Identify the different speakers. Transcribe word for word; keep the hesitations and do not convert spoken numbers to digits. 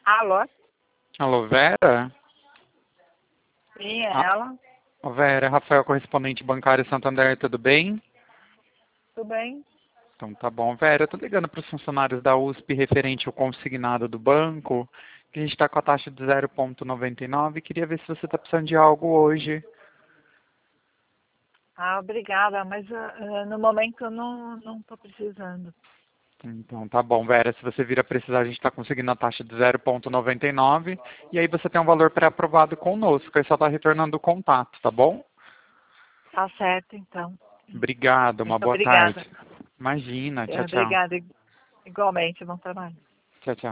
Speaker 1: Alô?
Speaker 2: Alô, Vera?
Speaker 1: Sim, é
Speaker 2: Ah,
Speaker 1: ela.
Speaker 2: ô, Vera, Rafael, correspondente bancário Santander, tudo bem?
Speaker 1: Tudo bem?
Speaker 2: Então tá bom. Vera, eu tô ligando para os funcionários da U S P referente ao consignado do banco, que a gente está com a taxa de zero vírgula noventa e nove e queria ver se você está precisando de algo hoje.
Speaker 1: Ah, obrigada, mas ah, ah, no momento eu não não estou precisando.
Speaker 2: Então tá bom, Vera, se você vir a precisar, a gente está conseguindo a taxa de zero vírgula noventa e nove e aí você tem um valor pré-aprovado conosco, aí só está retornando o contato, tá bom?
Speaker 1: Tá certo, então.
Speaker 2: Obrigado, uma
Speaker 1: Muito
Speaker 2: boa
Speaker 1: obrigada.
Speaker 2: tarde. Imagina,
Speaker 1: Eh,
Speaker 2: tchau, tchau.
Speaker 1: Obrigada igualmente, bom trabalho.
Speaker 2: Tchau, tchau.